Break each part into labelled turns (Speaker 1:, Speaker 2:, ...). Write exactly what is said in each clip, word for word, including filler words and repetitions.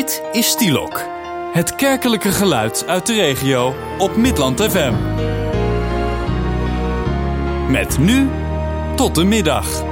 Speaker 1: Dit is Stielok, het kerkelijke geluid uit de regio op Midland F M. Met nu tot de middag.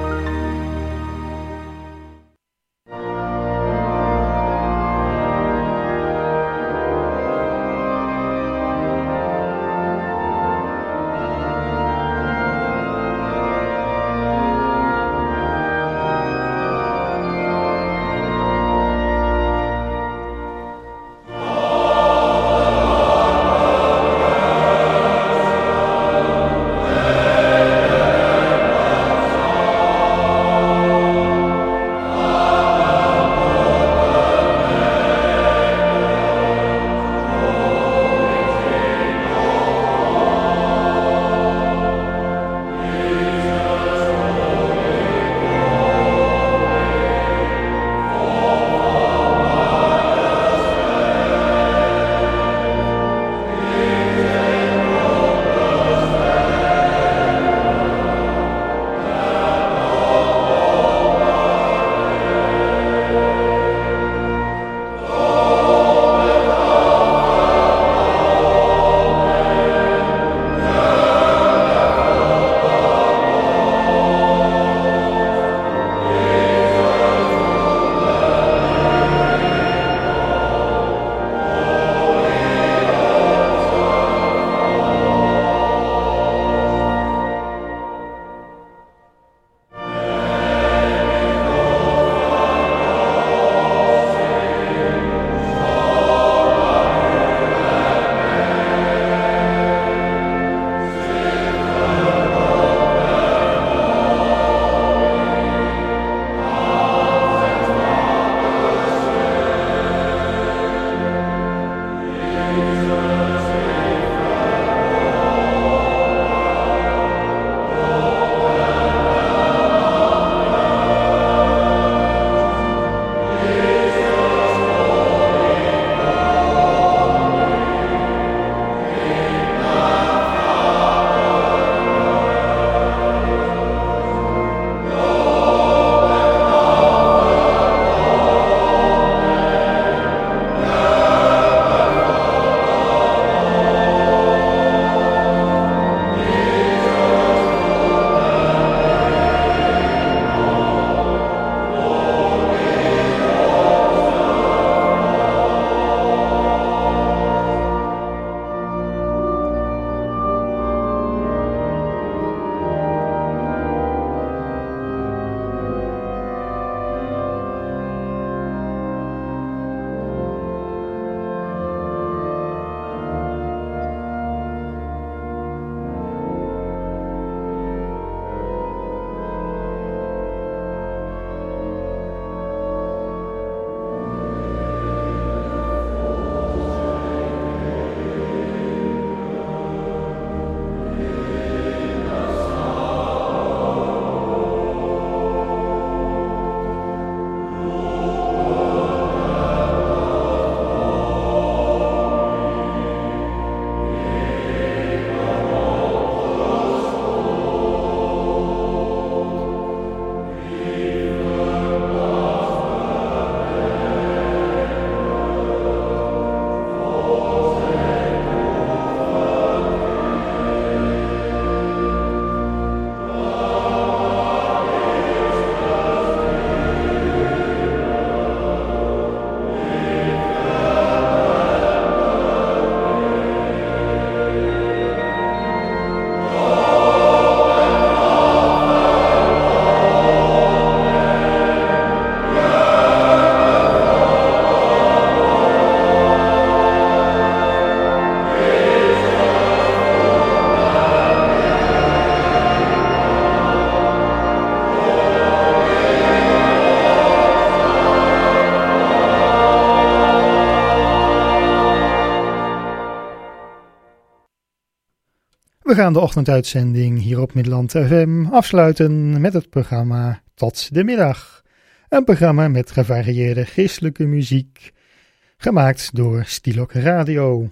Speaker 2: We gaan de ochtenduitzending hier op Midland F M afsluiten met het programma Tot de Middag. Een programma met gevarieerde geestelijke muziek, gemaakt door Stielok Radio.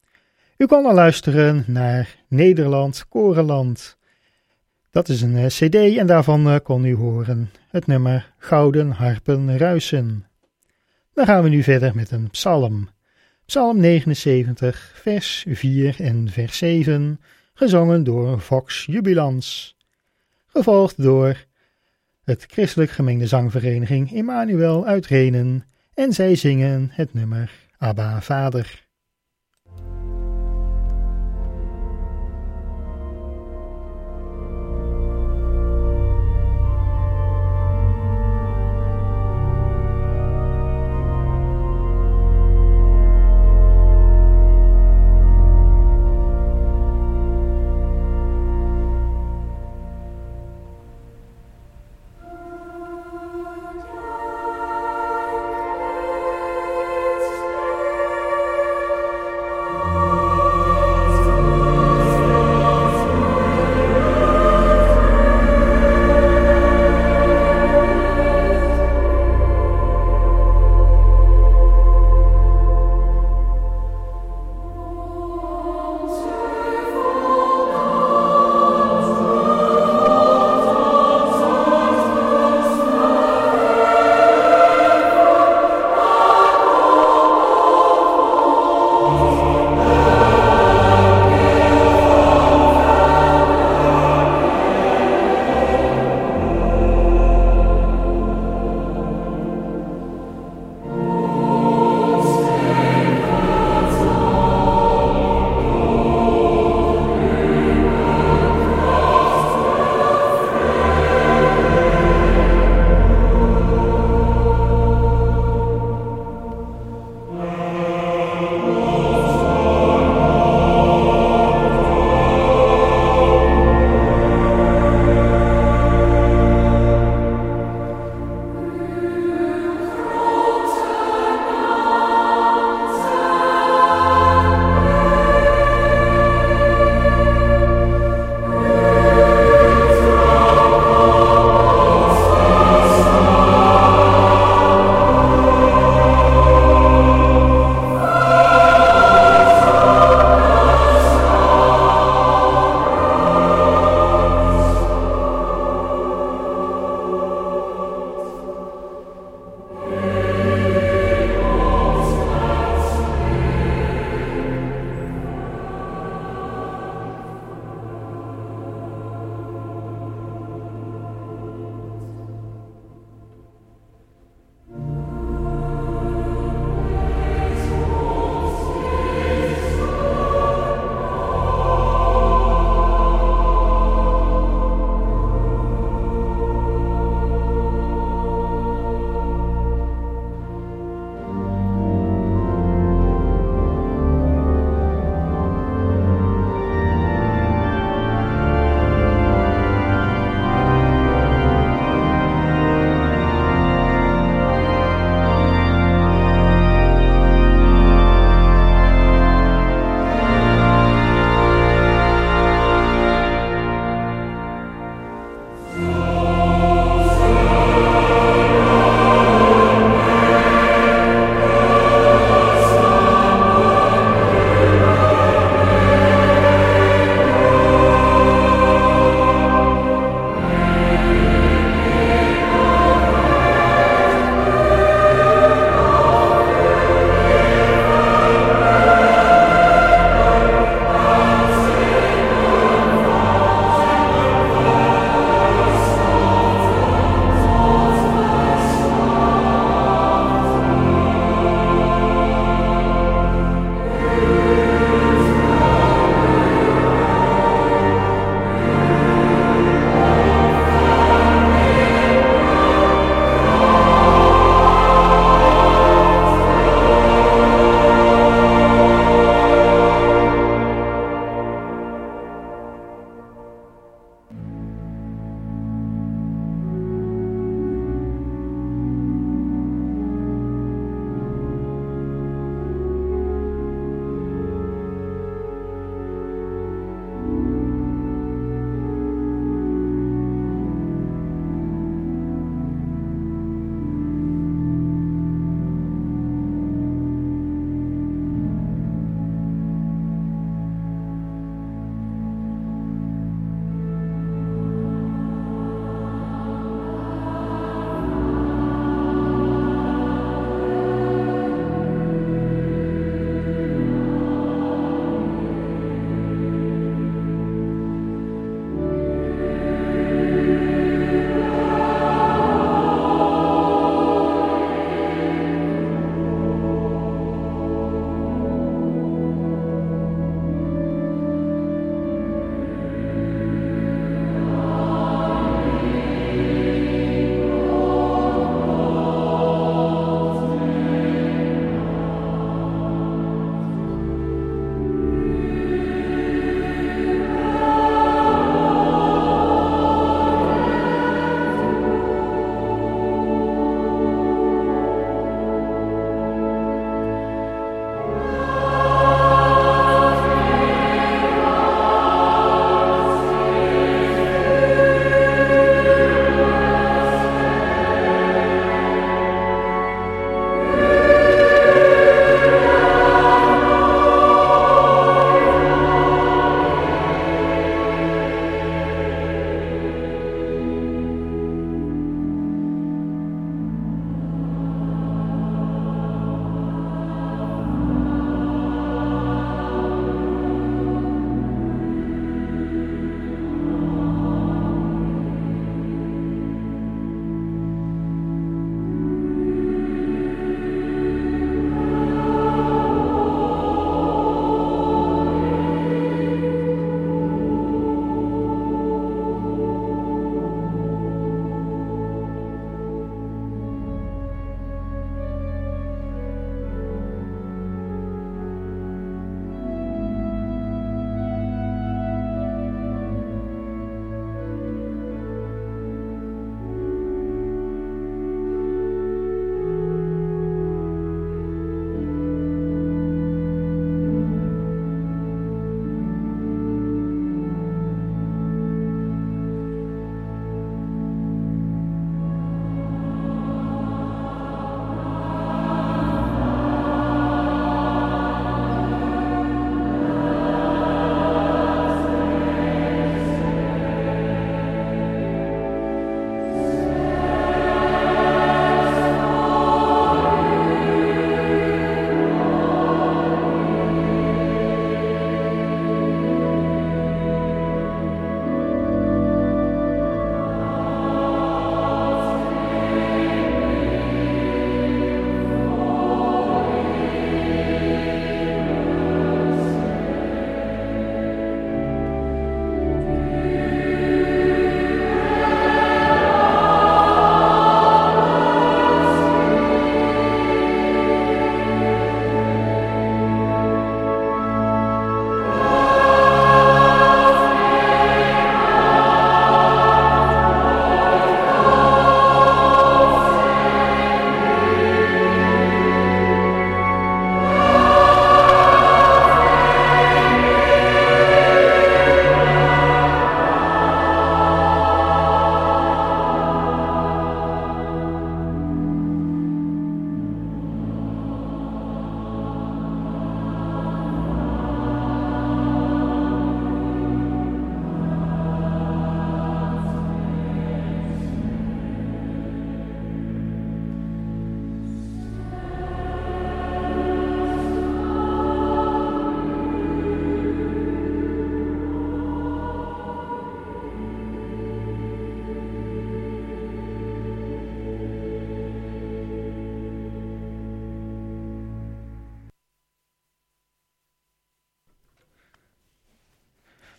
Speaker 2: U kan al luisteren naar Nederland Korenland. Dat is een uh, cd en daarvan uh, kon u horen het nummer Gouden Harpen Ruisen. Dan gaan we nu verder met een psalm. Psalm negenenzeventig, vers vier en vers zeven, gezongen door Vox Jubilans. Gevolgd door het christelijk gemengde zangvereniging Emmanuel uit Rhenen en zij zingen het nummer Abba Vader.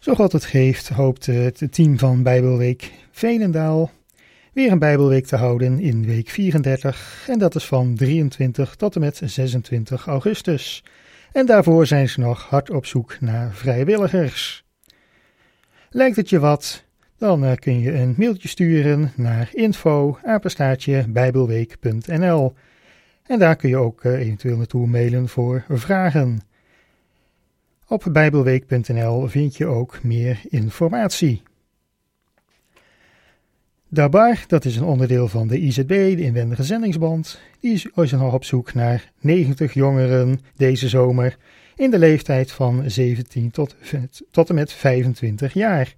Speaker 2: Zo God het geeft, hoopt het team van Bijbelweek Veenendaal weer een Bijbelweek te houden in week vierendertig. En dat is van drieëntwintig tot en met zesentwintig augustus. En daarvoor zijn ze nog hard op zoek naar vrijwilligers. Lijkt het je wat? Dan uh, kun je een mailtje sturen naar info apenstaartje bijbelweek punt n l. En daar kun je ook uh, eventueel naartoe mailen voor vragen. Op bijbelweek punt n l vind je ook meer informatie. Dabar, dat is een onderdeel van de I Z B, de Inwendige Zendingsbond. Die is nog op zoek naar negentig jongeren deze zomer in de leeftijd van zeventien tot, tot en met vijfentwintig jaar.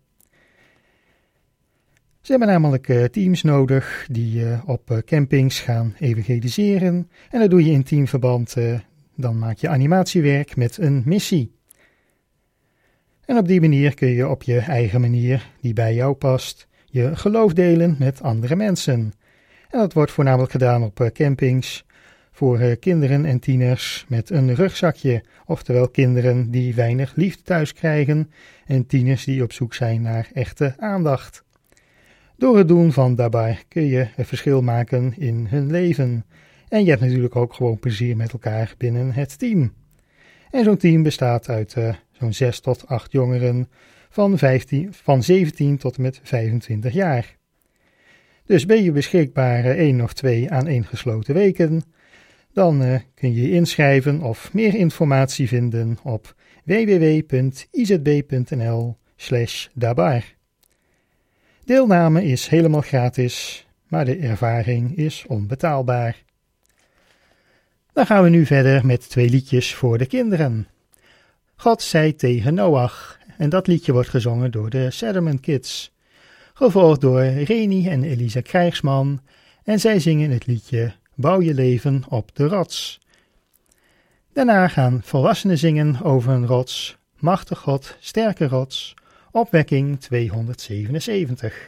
Speaker 2: Ze hebben namelijk uh, teams nodig die uh, op uh, campings gaan evangeliseren. En dat doe je in teamverband, uh, dan maak je animatiewerk met een missie. En op die manier kun je op je eigen manier, die bij jou past, je geloof delen met andere mensen. En dat wordt voornamelijk gedaan op uh, campings voor uh, kinderen en tieners met een rugzakje. Oftewel kinderen die weinig liefde thuis krijgen en tieners die op zoek zijn naar echte aandacht. Door het doen van daarbij kun je een verschil maken in hun leven. En je hebt natuurlijk ook gewoon plezier met elkaar binnen het team. En zo'n team bestaat uit uh, zo'n zes tot acht jongeren van, vijftien, van zeventien tot en met vijfentwintig jaar. Dus ben je beschikbaar uh, één of twee aaneengesloten weken, dan uh, kun je je inschrijven of meer informatie vinden op w w w punt i z b punt n l slash dabar. Deelname is helemaal gratis, maar de ervaring is onbetaalbaar. Dan gaan we nu verder met twee liedjes voor de kinderen. God zei tegen Noach, en dat liedje wordt gezongen door de Sedderman Kids, gevolgd door Reni en Elisa Krijgsman, en zij zingen het liedje Bouw je leven op de rots. Daarna gaan volwassenen zingen over een rots, machtig God, sterke rots, opwekking tweehonderdzevenenzeventig.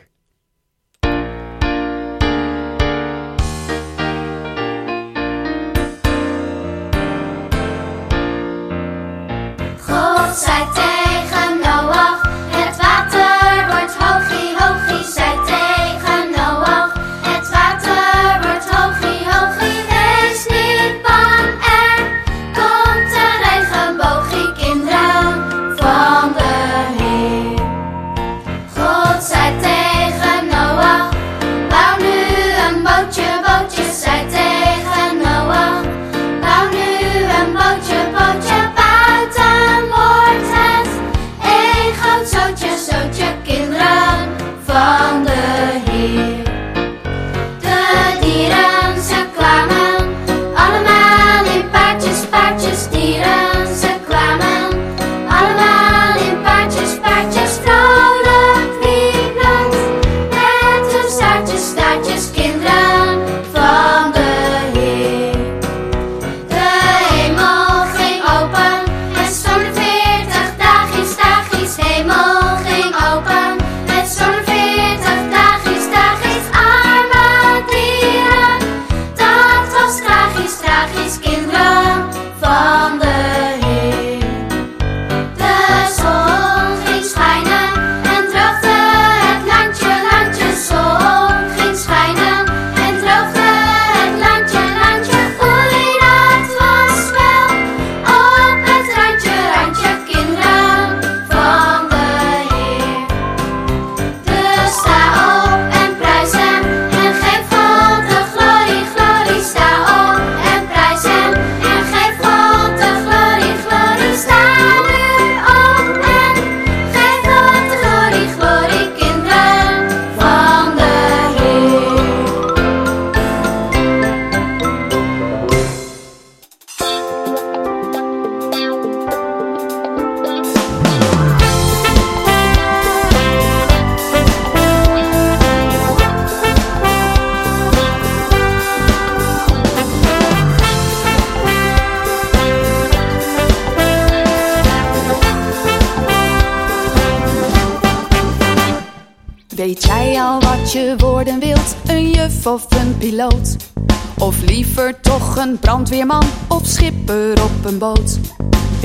Speaker 3: God zei tegen Noach, het water wordt hoogie, hoogie. Zei tegen Noach, het water wordt hoogie, hoogie. Wees niet bang, er komt een regenboogie, kinderen van de Heer. God zei tegen Noach, bouw nu een bootje, bootje. Zei tegen Noach, bouw nu een bootje, bootje. Buiten wordt het een groot zootje, zootje, kinderen van de Heer. De dieren, ze kwamen allemaal in paardjes, paardjes. Dieren, ze kwamen allemaal in paardjes, paardjes. Vrolijk wiepend met hun staartjes, staartjes, kinderen van de Heer. De hemel ging open en stonden veertig dagjes, dagjes. Hemel ging open en stonden veertig dagjes, dagjes. Arme dieren, dat was tragisch, tragisch, kinderen van de Heer. De zon ging schijnen en droogde het landje, landje. Zon ging schijnen en droogde het landje, landje. Oei, dat was wel op het randje, randje, kinderen van de Heer. Dus sta op en prijs hem en geef God de glorie, glorie. Sta op en prijs hem en geef God de glorie, glorie. Sta nu op en geef God de glorie, glorie, kinderen van de Heer.
Speaker 4: Weet jij al wat je worden wilt? Een juf of een piloot? Of liever toch een brandweerman of schipper op een boot?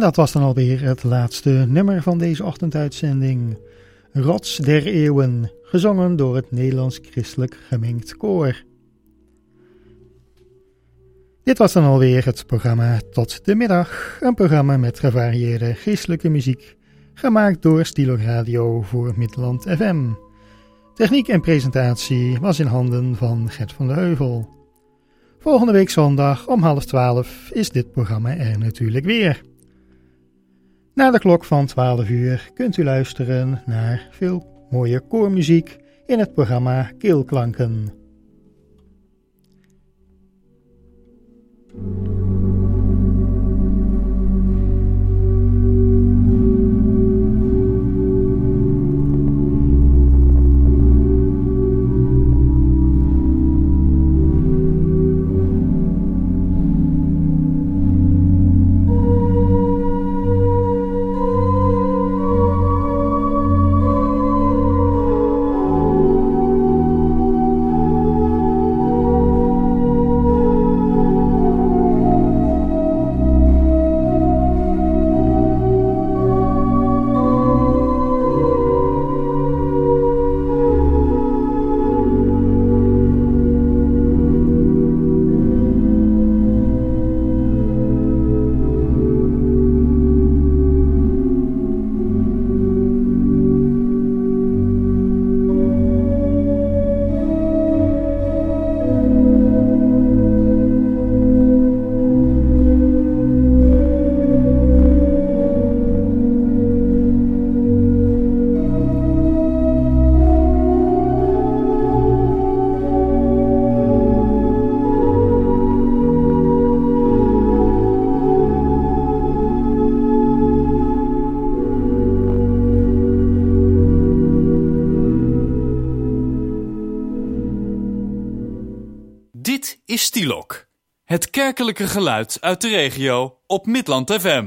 Speaker 2: dat was dan alweer het laatste nummer van deze ochtenduitzending. Rots der Eeuwen, gezongen door het Nederlands Christelijk Gemengd Koor. Dit was dan alweer het programma Tot de Middag, een programma met gevarieerde geestelijke muziek, gemaakt door Stilo Radio voor Midland F M. Techniek en presentatie was in handen van Gert van de Heuvel. Volgende week zondag om half twaalf is dit programma er natuurlijk weer. Na de klok van twaalf uur kunt u luisteren naar veel mooie koormuziek in het programma Keelklanken.
Speaker 1: Dit is Stilok, het kerkelijke geluid uit de regio op Midland F M.